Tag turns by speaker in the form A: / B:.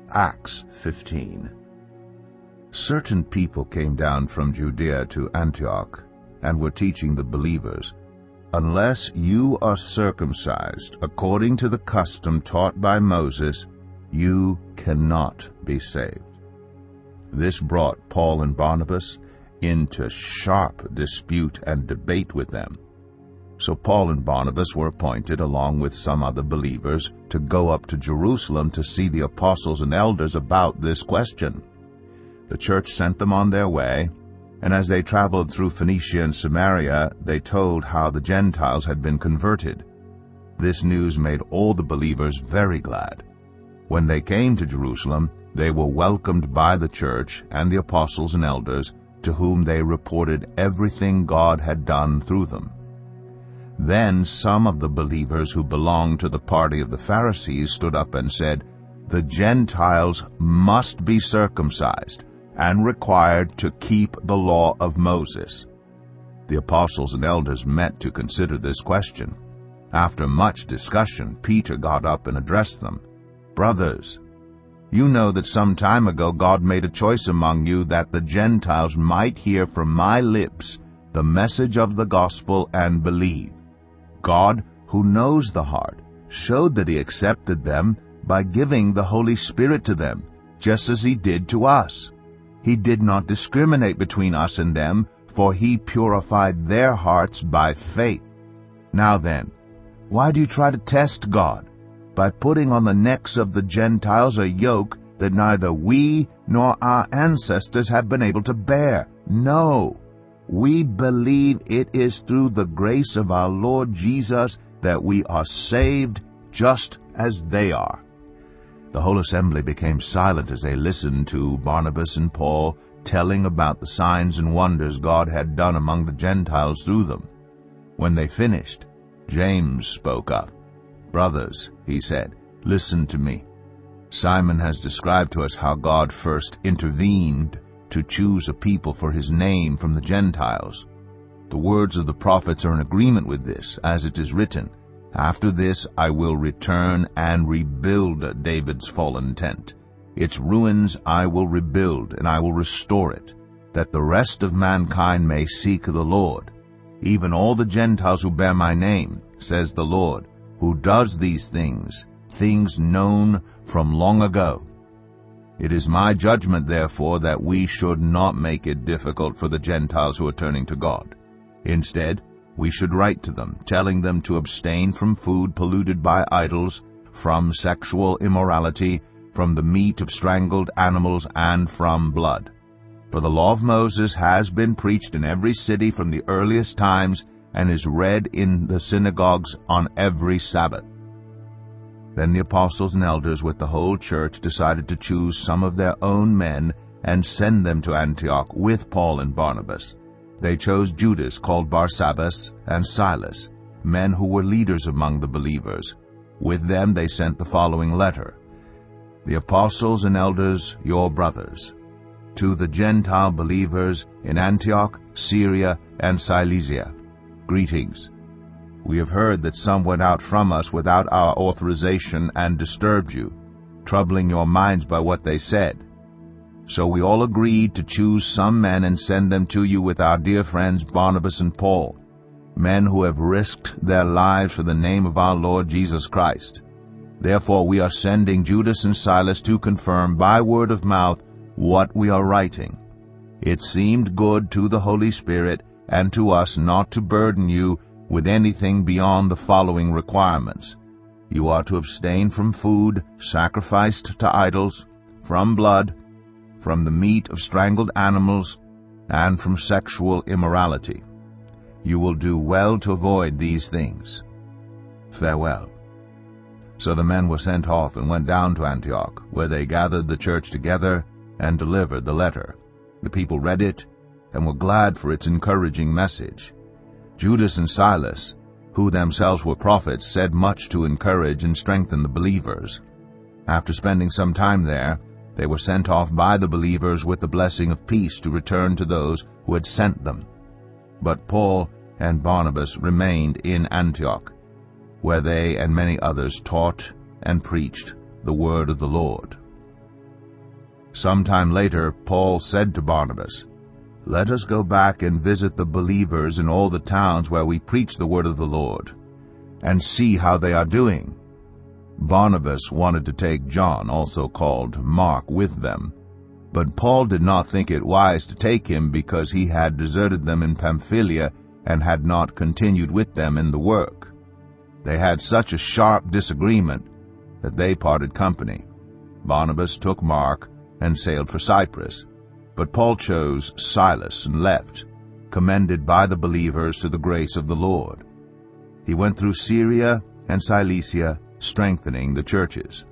A: Acts 15. Certain people came down from Judea to Antioch and were teaching the believers, "Unless you are circumcised according to the custom taught by Moses, you cannot be saved." This brought Paul and Barnabas into sharp dispute and debate with them. So Paul and Barnabas were appointed, along with some other believers, to go up to Jerusalem to see the apostles and elders about this question. The church sent them on their way, and as they traveled through Phoenicia and Samaria, they told how the Gentiles had been converted. This news made all the believers very glad. When they came to Jerusalem, they were welcomed by the church and the apostles and elders, to whom they reported everything God had done through them. Then some of the believers who belonged to the party of the Pharisees stood up and said, "The Gentiles must be circumcised and required to keep the law of Moses." The apostles and elders met to consider this question. After much discussion, Peter got up and addressed them. "Brothers, you know that some time ago God made a choice among you that the Gentiles might hear from my lips the message of the gospel and believe. God, who knows the heart, showed that he accepted them by giving the Holy Spirit to them, just as he did to us. He did not discriminate between us and them, for he purified their hearts by faith. Now then, why do you try to test God by putting on the necks of the Gentiles a yoke that neither we nor our ancestors have been able to bear? No, we believe it is through the grace of our Lord Jesus that we are saved just as they are." The whole assembly became silent as they listened to Barnabas and Paul telling about the signs and wonders God had done among the Gentiles through them. When they finished, James spoke up. "Brothers," he said, "listen to me. Simon has described to us how God first intervened to choose a people for his name from the Gentiles. The words of the prophets are in agreement with this, as it is written, 'After this I will return and rebuild David's fallen tent. Its ruins I will rebuild, and I will restore it, that the rest of mankind may seek the Lord, even all the Gentiles who bear my name, says the Lord, who does these things, things known from long ago.' It is my judgment, therefore, that we should not make it difficult for the Gentiles who are turning to God. Instead, we should write to them, telling them to abstain from food polluted by idols, from sexual immorality, from the meat of strangled animals, and from blood. For the law of Moses has been preached in every city from the earliest times, and is read in the synagogues on every Sabbath." Then the apostles and elders with the whole church decided to choose some of their own men and send them to Antioch with Paul and Barnabas. They chose Judas, called Barsabbas, and Silas, men who were leaders among the believers. With them they sent the following letter: "The apostles and elders, your brothers, to the Gentile believers in Antioch, Syria, and Cilicia, greetings. We have heard that some went out from us without our authorization and disturbed you, troubling your minds by what they said. So we all agreed to choose some men and send them to you with our dear friends Barnabas and Paul, men who have risked their lives for the name of our Lord Jesus Christ. Therefore we are sending Judas and Silas to confirm by word of mouth what we are writing. It seemed good to the Holy Spirit and to us not to burden you with anything beyond the following requirements. You are to abstain from food sacrificed to idols, from blood, from the meat of strangled animals, and from sexual immorality. You will do well to avoid these things. Farewell." So the men were sent off and went down to Antioch, where they gathered the church together and delivered the letter. The people read it and were glad for its encouraging message. Judas and Silas, who themselves were prophets, said much to encourage and strengthen the believers. After spending some time there, they were sent off by the believers with the blessing of peace to return to those who had sent them. But Paul and Barnabas remained in Antioch, where they and many others taught and preached the word of the Lord. Sometime later, Paul said to Barnabas, "Let us go back and visit the believers in all the towns where we preach the word of the Lord, and see how they are doing." Barnabas wanted to take John, also called Mark, with them, but Paul did not think it wise to take him because he had deserted them in Pamphylia and had not continued with them in the work. They had such a sharp disagreement that they parted company. Barnabas took Mark and sailed for Cyprus, but Paul chose Silas and left, commended by the believers to the grace of the Lord. He went through Syria and Cilicia, strengthening the churches.